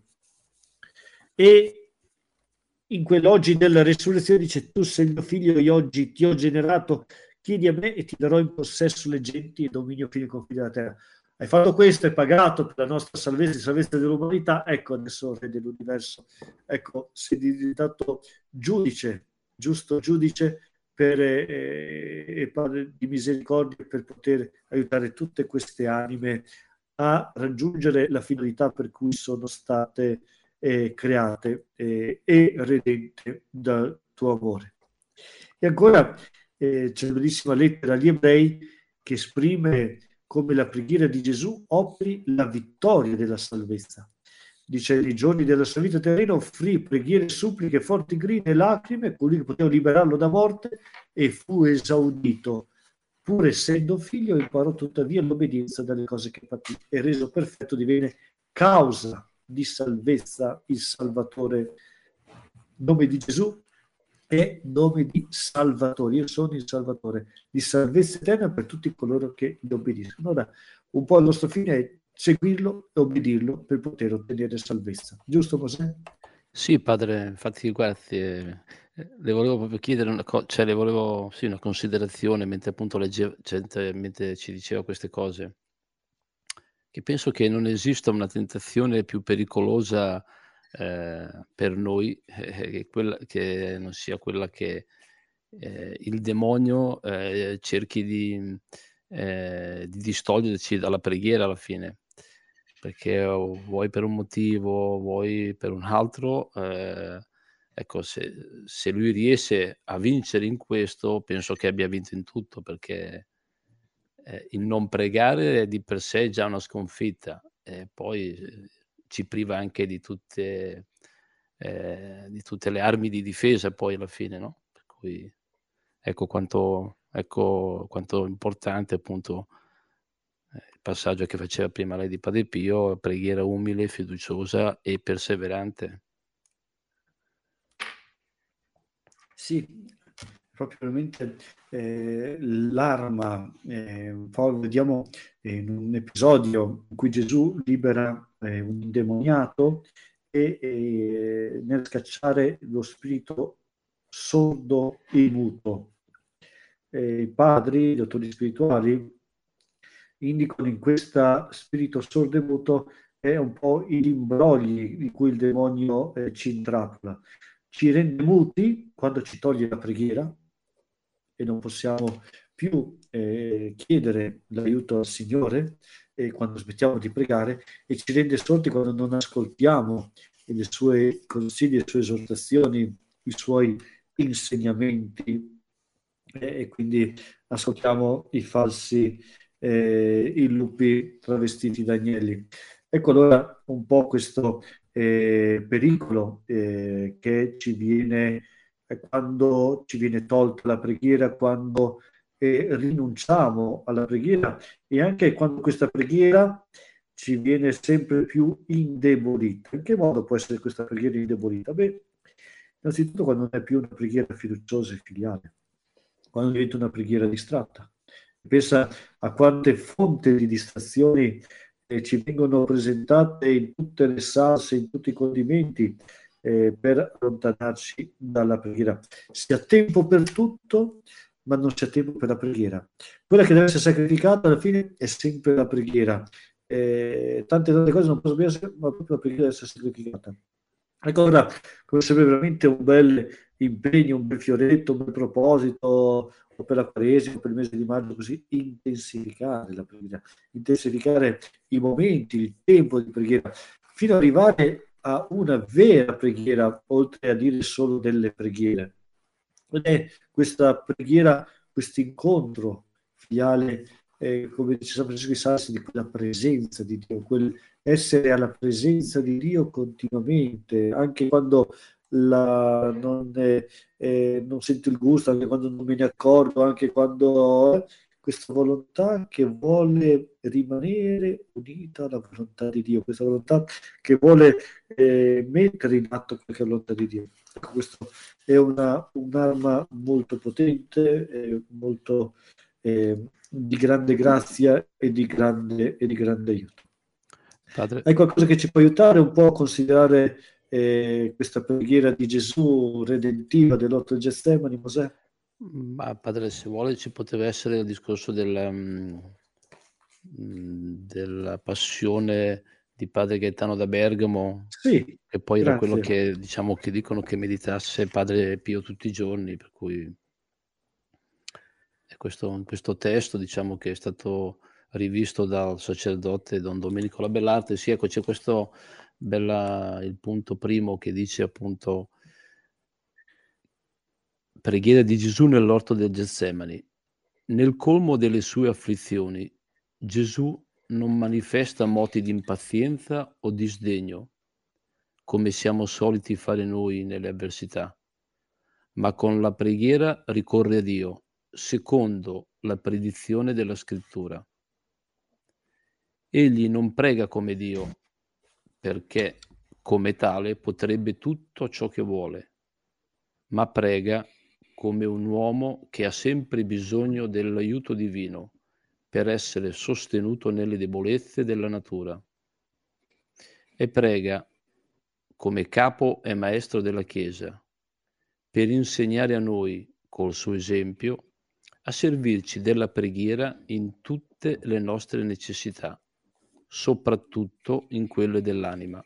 E in quell'oggi della resurrezione dice: tu sei il mio figlio, io oggi ti ho generato, chiedi a me e ti darò in possesso le genti e dominio fino ai confini della terra. Hai fatto questo, hai pagato per la nostra salvezza, la salvezza dell'umanità, ecco adesso Re dell'universo, ecco sei diventato giudice, giusto giudice per, eh, e Padre di misericordia, per poter aiutare tutte queste anime a raggiungere la finalità per cui sono state eh, create eh, e redente dal tuo amore. E ancora eh, c'è una bellissima lettera agli Ebrei che esprime come la preghiera di Gesù operi la vittoria della salvezza. Dice: nei giorni della sua vita terrena offrì preghiere, suppliche, forti grida e lacrime, colui che poteva liberarlo da morte, e fu esaudito. Pur essendo figlio, imparò tuttavia l'obbedienza dalle cose che patì, e reso perfetto divenne causa di salvezza, il Salvatore. Nome di Gesù è nome di Salvatore. Io sono il Salvatore, di salvezza eterna per tutti coloro che gli obbediscono. Ora, un po' il nostro fine è seguirlo e obbedirlo per poter ottenere salvezza. Giusto, Mosè? Sì, padre, infatti, guardi, eh, eh, le volevo proprio chiedere una cosa, cioè le volevo, sì, una considerazione mentre appunto leggevo, cioè, mentre ci diceva queste cose, che penso che non esista una tentazione più pericolosa eh, per noi eh, che, quella, che non sia quella che eh, il demonio eh, cerchi di, eh, di distoglierci dalla preghiera alla fine, perché o vuoi per un motivo, vuoi per un altro, eh, ecco, se, se lui riesce a vincere in questo, penso che abbia vinto in tutto, perché eh, il non pregare di per sé è già una sconfitta, e poi eh, ci priva anche di tutte, eh, di tutte le armi di difesa poi alla fine, no? Per cui ecco quanto, ecco quanto importante appunto eh, il passaggio che faceva prima lei di Padre Pio, preghiera umile, fiduciosa e perseverante. Sì, proprio veramente eh, l'arma, eh, un po' vediamo eh, in un episodio in cui Gesù libera eh, un indemoniato e, e nel scacciare lo spirito sordo e muto. Eh, I padri, gli autori spirituali, indicano in questo spirito sordo e muto è un po' gli imbrogli di cui il demonio eh, ci intrappola. Ci rende muti quando ci toglie la preghiera e non possiamo più eh, chiedere l'aiuto al Signore e quando smettiamo di pregare, e ci rende sordi quando non ascoltiamo i suoi consigli, le sue esortazioni, i suoi insegnamenti eh, e quindi ascoltiamo i falsi eh, i lupi travestiti da agnelli. Ecco allora un po' questo eh, pericolo eh, che ci viene eh, quando ci viene tolta la preghiera, quando eh, rinunciamo alla preghiera e anche quando questa preghiera ci viene sempre più indebolita. In che modo può essere questa preghiera indebolita? Beh, innanzitutto quando non è più una preghiera fiduciosa e filiale, quando diventa una preghiera distratta. Pensa a quante fonti di distrazioni eh, ci vengono presentate in tutte le salse, in tutti i condimenti, eh, per allontanarci dalla preghiera. Si ha tempo per tutto, ma non c'è tempo per la preghiera. Quella che deve essere sacrificata alla fine è sempre la preghiera. Eh, tante tante cose non possono essere, ma proprio la preghiera deve essere sacrificata. Ecco, ora, come sempre, veramente un bel impegno, un bel fioretto, un bel proposito, o per la Quaresima, per il mese di maggio, così, intensificare la preghiera, intensificare i momenti, il tempo di preghiera, fino ad arrivare a una vera preghiera, oltre a dire solo delle preghiere. Ed è questa preghiera, questo incontro filiale, eh, come dice San Francesco di Sales, di quella presenza di Dio, quel essere alla presenza di Dio continuamente, anche quando la, non, eh, eh, non sento il gusto, anche quando non me ne accorgo, anche quando eh, questa volontà che vuole rimanere unita alla volontà di Dio, questa volontà che vuole eh, mettere in atto qualche volontà di Dio. Ecco, questo è una, un'arma molto potente, eh, molto eh, di grande grazia e di grande, e di grande aiuto. Padre, Hai qualcosa che ci può aiutare un po' a considerare eh, questa preghiera di Gesù redentiva dell'otto Getsemani, Mosè? ma padre, se vuole ci poteva essere il discorso della, mm, della passione di padre Gaetano da Bergamo, Sì, che poi era quello grazie. che, diciamo, che dicono che meditasse padre Pio tutti i giorni, per cui e questo, in questo testo, diciamo, che è stato rivisto dal sacerdote Don Domenico Labellarte, sì, ecco, c'è questo bella, il punto primo che dice appunto preghiera di Gesù nell'orto del Getsemani. Nel colmo delle sue afflizioni, Gesù non manifesta moti di impazienza o di sdegno, come siamo soliti fare noi nelle avversità, ma con la preghiera ricorre a Dio, secondo la predizione della Scrittura. Egli non prega come Dio, perché come tale potrebbe tutto ciò che vuole, ma prega come un uomo che ha sempre bisogno dell'aiuto divino per essere sostenuto nelle debolezze della natura. E prega come capo e maestro della Chiesa per insegnare a noi, col suo esempio, a servirci della preghiera in tutte le nostre necessità, soprattutto in quelle dell'anima.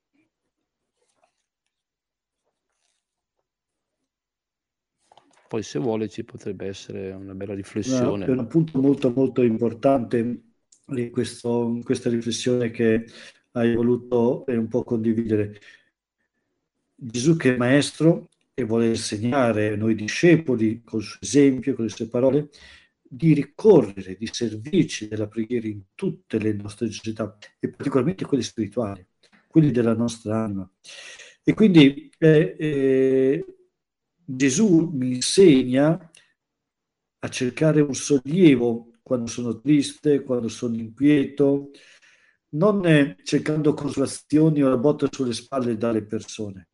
Poi se vuole ci potrebbe essere una bella riflessione. È un punto molto molto importante in, questo, in questa riflessione che hai voluto un po' condividere. Gesù che è maestro e vuole insegnare a noi discepoli, col suo esempio, con le sue parole, di ricorrere, di servirci della preghiera in tutte le nostre necessità, e particolarmente quelle spirituali, quelle della nostra anima. E quindi eh, eh, Gesù mi insegna a cercare un sollievo quando sono triste, quando sono inquieto, non eh, cercando consolazioni o la botta sulle spalle dalle persone,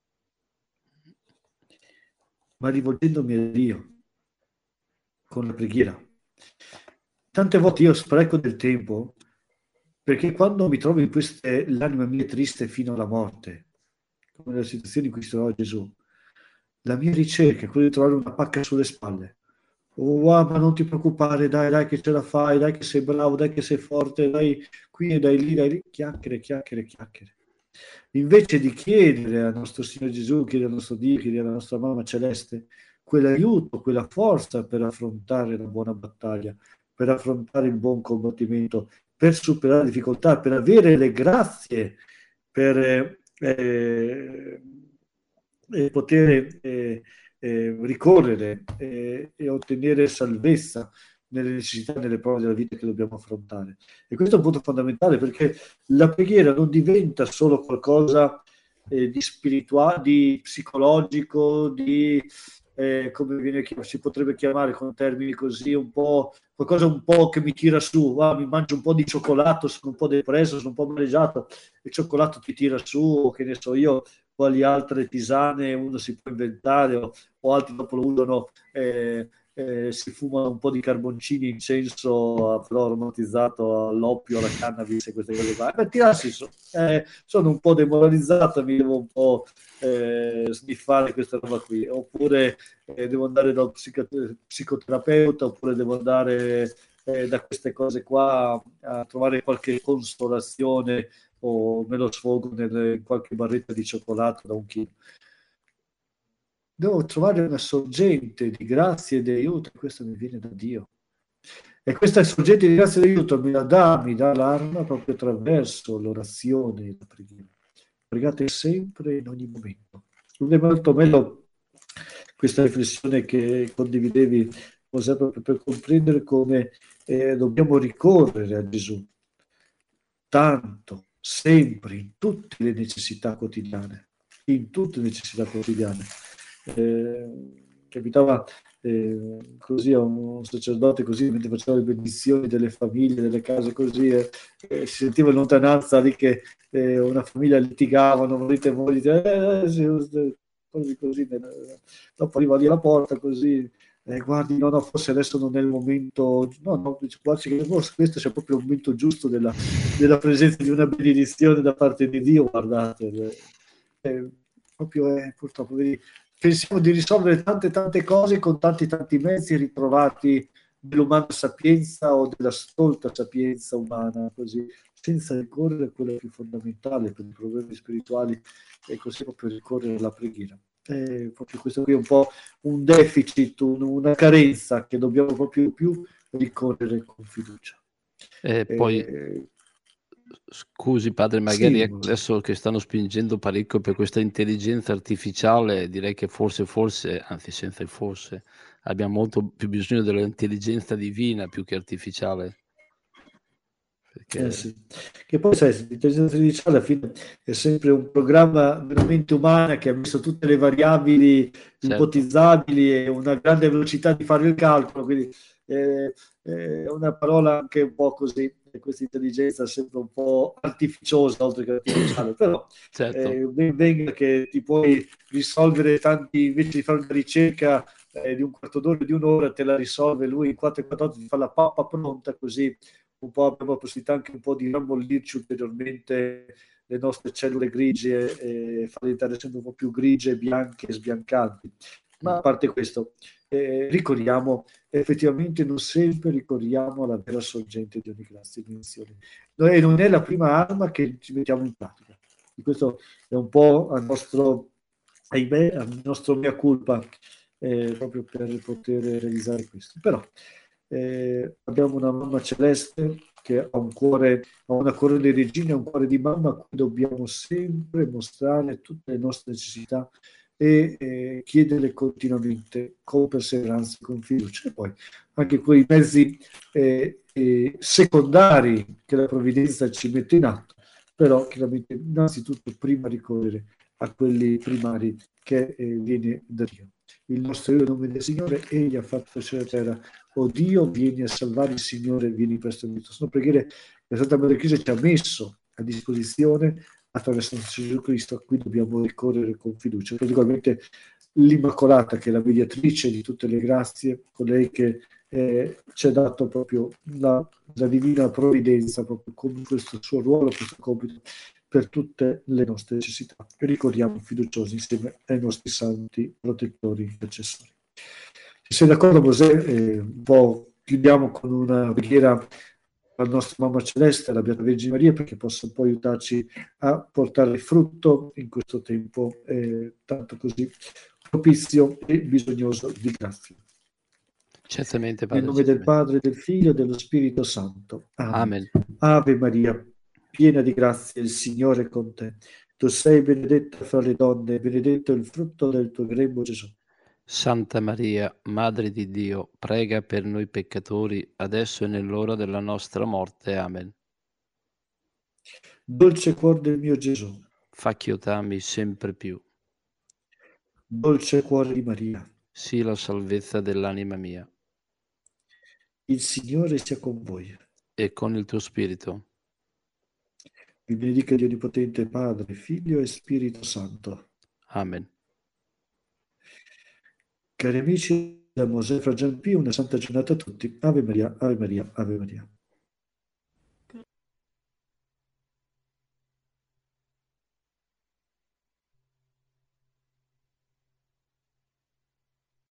ma rivolgendomi a Dio con la preghiera. Tante volte io spreco del tempo perché quando mi trovo in queste, l'anima mia è triste fino alla morte, come nella situazione in cui si trova Gesù, la mia ricerca è quella di trovare una pacca sulle spalle. Oh, ah, ma non ti preoccupare, dai, dai che ce la fai, dai che sei bravo, dai che sei forte, dai qui e dai lì, dai lì, chiacchiere, chiacchiere, chiacchiere. Invece di chiedere al nostro Signore Gesù, chiedere al nostro Dio, chiedere alla nostra mamma celeste, quell'aiuto, quella forza per affrontare la buona battaglia, per affrontare il buon combattimento, per superare le difficoltà, per avere le grazie, per eh, eh, poter eh, eh, ricorrere eh, e ottenere salvezza nelle necessità, nelle prove della vita che dobbiamo affrontare. E questo è un punto fondamentale, perché la preghiera non diventa solo qualcosa eh, di spirituale, di psicologico, di eh, come viene, si potrebbe chiamare con termini così, un po' qualcosa un po' che mi tira su, ah, mi mangio un po' di cioccolato, sono un po' depresso, sono un po' maneggiato, il cioccolato ti tira su, o che ne so io, quali altre tisane uno si può inventare, o, o altri dopo lo usano, eh, eh, si fuma un po' di carboncini, incenso però aromatizzato all'oppio, alla cannabis e queste cose qua. Per tirarsi su, eh, sono un po' demoralizzato, mi devo un po' eh, sniffare questa roba qui, oppure eh, devo andare dal psico- psicoterapeuta, oppure devo andare eh, da queste cose qua a trovare qualche consolazione, o me lo sfogo in qualche barretta di cioccolato da un chilo. Devo trovare una sorgente di grazia e di aiuto, e questo mi viene da Dio. E questa sorgente di grazia e di aiuto mi la dà, mi dà l'arma proprio attraverso l'orazione e la preghiera. Pregate sempre in ogni momento. Non è molto bello questa riflessione che condividevi, proprio per comprendere come eh, dobbiamo ricorrere a Gesù tanto, sempre, in tutte le necessità quotidiane, in tutte le necessità quotidiane. Eh, capitava eh, così a un sacerdote, così mentre faceva le benedizioni delle famiglie, delle case così, eh, eh, si sentiva in lontananza lì che eh, una famiglia litigavano, marito e moglie, eh, eh, sì, così, così, dopo arriva lì alla porta così, eh, guardi, no, no, forse adesso non è il momento, no, no, quasi che forse questo sia proprio il momento giusto della, della presenza di una benedizione da parte di Dio, guardate, eh, eh, proprio è, purtroppo, vedi, pensiamo di risolvere tante tante cose con tanti tanti mezzi ritrovati dell'umana sapienza o della stolta sapienza umana, così, senza ricorrere a quello più fondamentale per i problemi spirituali, e così proprio ricorrere alla preghiera. Eh, proprio questo qui è un po' un deficit, un, una carenza che dobbiamo proprio più ricorrere con fiducia. E eh, poi, scusi padre, magari sì, ecco, adesso che stanno spingendo parecchio per questa intelligenza artificiale, direi che forse, forse, anzi senza il forse, abbiamo molto più bisogno dell'intelligenza divina più che artificiale. Perché... Eh sì. Che poi sai, l'intelligenza artificiale alla fine è sempre un programma veramente umano che ha messo tutte le variabili certo. ipotizzabili e una grande velocità di fare il calcolo, quindi eh, è una parola anche un po' così volte questa intelligenza sembra un po' artificiosa oltre che artificiale, però Certo. eh, ben venga che ti puoi risolvere tanti, invece di fare una ricerca eh, di un quarto d'ora, di un'ora, te la risolve lui in quattro e quattr'otto, ti fa la pappa pronta, così un po' abbiamo la possibilità anche un po' di rammollirci ulteriormente le nostre cellule grigie e farle diventare sempre un po' più grigie, bianche e sbiancanti. Ma a parte questo, eh, ricordiamo, effettivamente non sempre ricorriamo alla vera sorgente di ogni grazia e benedizione. E non è la prima arma che ci mettiamo in pratica. E questo è un po' al nostro, ahimè, al nostro mea culpa, eh, proprio per poter realizzare questo. Però eh, abbiamo una mamma celeste che ha un cuore, ha una cuore di regina, un cuore di mamma a cui dobbiamo sempre mostrare tutte le nostre necessità e eh, chiederle continuamente con perseveranza e con fiducia. E poi anche quei mezzi eh, eh, secondari che la provvidenza ci mette in atto, però chiaramente innanzitutto prima ricorrere a quelli primari che eh, viene da Dio. Il nostro Dio, nome del Signore, egli ha fatto cielo e terra. O Dio, vieni a salvare, il Signore, vieni presto. Sono preghiere che la Santa Madre Chiesa ci ha messo a disposizione attraverso Gesù Cristo, a cui dobbiamo ricorrere con fiducia. Particolarmente l'Immacolata, che è la mediatrice di tutte le grazie, colei che eh, ci ha dato proprio la, la divina provvidenza, proprio con questo suo ruolo, questo compito per tutte le nostre necessità. E ricordiamo fiduciosi insieme ai nostri santi protettori e intercessori. Se sei d'accordo, Mosè, eh, un po' chiudiamo con una preghiera alla nostra Mamma Celeste, alla Beata Vergine Maria, perché possa poi aiutarci a portare frutto in questo tempo eh, tanto così propizio e bisognoso di grazia. Certamente, Nel Padre. nome del Certamente. Padre, del Figlio e dello Spirito Santo. Amen. Amen. Ave Maria, piena di grazia, il Signore è con te. Tu sei benedetta fra le donne, benedetto il frutto del tuo grembo, Gesù. Santa Maria, Madre di Dio, prega per noi peccatori, adesso e nell'ora della nostra morte. Amen. Dolce cuore del mio Gesù, Fa che io t'ami sempre più. dolce cuore di Maria, Sii la salvezza dell'anima mia. il Signore sia con voi. E con il tuo spirito. Vi benedica Dio Onnipotente, Padre, Figlio e Spirito Santo. Amen. Cari amici da Mosè Fra Gian Pio, una santa giornata a tutti. Ave Maria, Ave Maria, Ave Maria.